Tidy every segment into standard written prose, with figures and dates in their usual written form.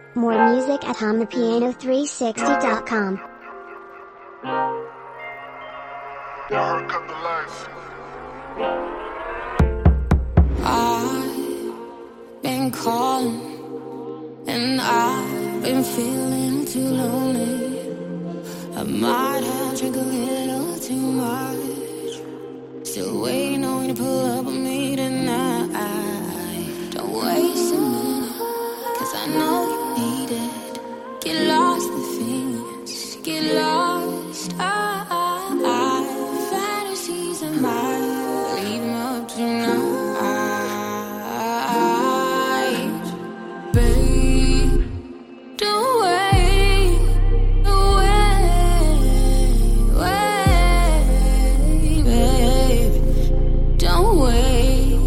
More music at HumThePiano360.com. Y'all heard Cut the Lights. I've been calling and I've been feeling too lonely. I might have drank a little too much. Still waiting on you to pull up with me tonight. Don't waste a minute, 'cause I know you need it. Get lost in the feelings, get lost. Fantasies of mine, leave them up tonight. Babe, don't wait, babe, don't wait,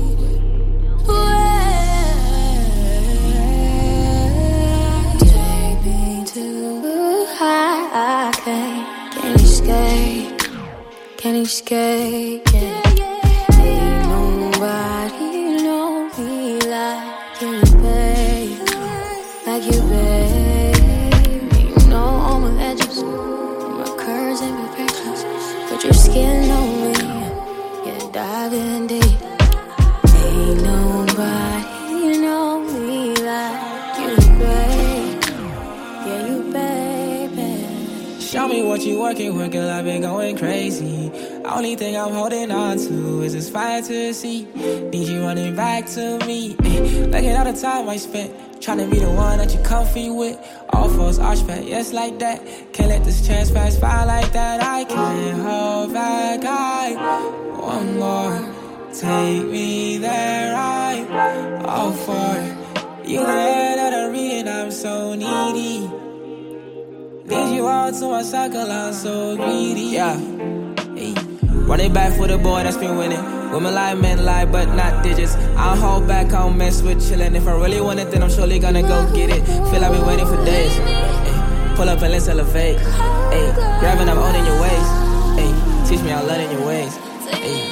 take me to high, can't escape, can't escape, yeah. Ain't nobody know me like you, babe, like you, babe. You know all my edges, my curves and imperfections. Put your skin on me, yeah, dive in deep. Ain't nobody know me like you, babe, yeah, you, baby. Show me what you working with, girl, I've been going crazy. Only thing I'm holding on to is this fantasy. Need you running back to me. Look at all the time I spent trying to be the one that you comfy with. All fours arch back, yes, like that. Can't let this chance pass by like that. I can't hold back, I want more. Take me there, I'm all for it. You there that I'm reading, I'm so needy. Need you all to my circle, I'm so greedy. Yeah, hey. Run it back for the boy that's been winning. Women lie, men lie, but not digits. I don't hold back, I don't mess with chillin'. If I really want it, then I'm surely gonna go get it. Feel I've been waiting for days. Ay, pull up and let's elevate. Ay, grabbing, I'm owning your ways. Ay, teach me I'm learning your ways. Ay.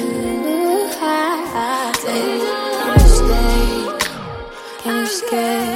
Can't escape, can't escape.